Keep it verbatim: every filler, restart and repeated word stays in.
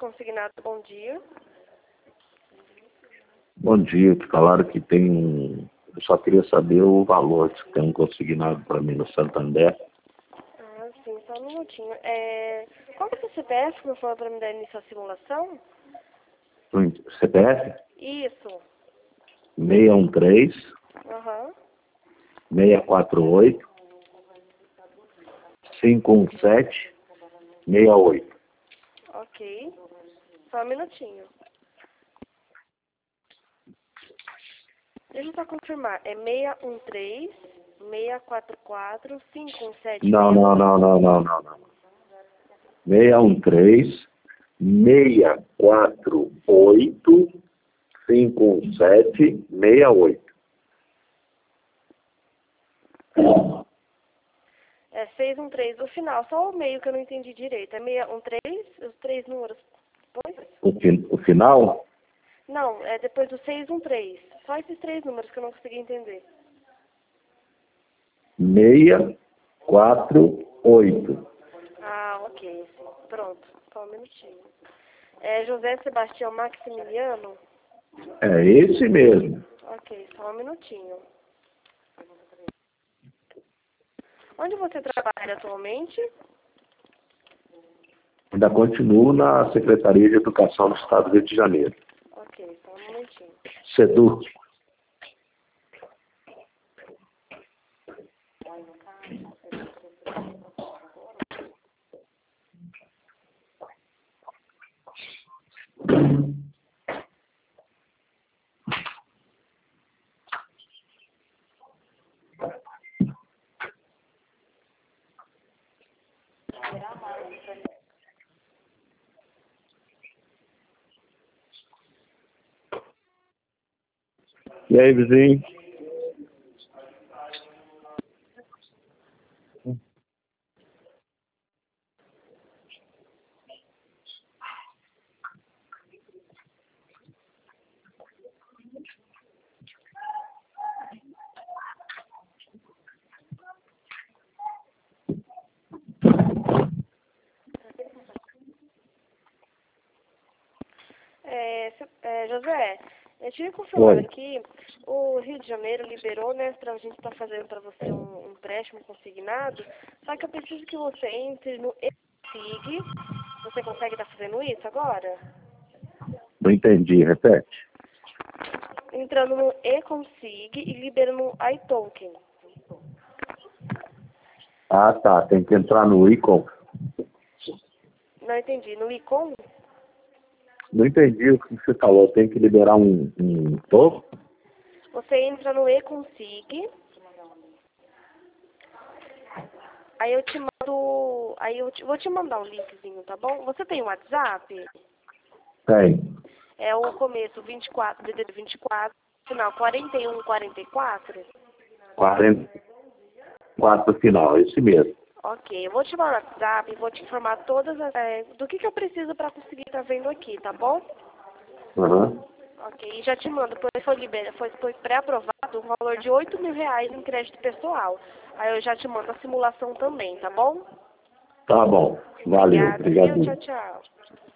consignado, bom dia. Bom dia, que falaram que tem um... Eu só queria saber o valor que tem um consignado para mim no Santander. Ah, sim, só um minutinho. É... Qual que é o seu C P F, por favor, para me dar início à simulação? C P F? Isso. seis um três, Aham. seis quatro oito, cinco um sete, seis oito. Ok. Só um minutinho. Deixa eu só confirmar. É seis um três, seis quatro quatro, cinco um sete. Não, não, não, não, não, não, não. seis um três, seis quatro oito, cinco um sete, seis oito. É seis um três o final, só o meio que eu não entendi direito. É seis um três, os três números depois? O, fi- o final? Não, é depois do seis um três. Só esses três números que eu não consegui entender. seis quatro oito. Ah, ok, sim. Pronto, só um minutinho. É José Sebastião Maximiliano? É esse mesmo. Ok, só um minutinho. Onde você trabalha atualmente? Ainda continuo na Secretaria de Educação do Estado do Rio de Janeiro. Ok, só um minutinho. Sedu. E aí, vizinho? É, se- é, José, eu tive confirmado Oi. aqui, o Rio de Janeiro liberou, né, pra gente estar fazendo para você um, um empréstimo consignado, só que eu preciso que você entre no e-sig. Você consegue estar fazendo isso agora? Não entendi, repete. Entrando no e-consig e liberando no iToken. Ah, tá. Tem que entrar no Icon. Não entendi. No icon? Não entendi o que você falou. Tem que liberar um, um token? Você entra no e-consig. Aí eu te mando. Aí eu te, vou te mandar um linkzinho, tá bom? Você tem um WhatsApp? Tem. É o começo vinte e quatro, D D D vinte e quatro, final quarenta e um, quarenta e quatro. quarenta e quatro final, esse mesmo. Ok, eu vou te mandar no WhatsApp e vou te informar todas as, é, do que, que eu preciso para conseguir estar vendo aqui, tá bom? Uhum. Ok, e já te mando, pois foi, libera, foi, foi pré-aprovado um valor de oito mil reais em crédito pessoal. Aí eu já te mando a simulação também, tá bom? Tá bom. Valeu. Obrigada, viu? Obrigado. Tchau, tchau.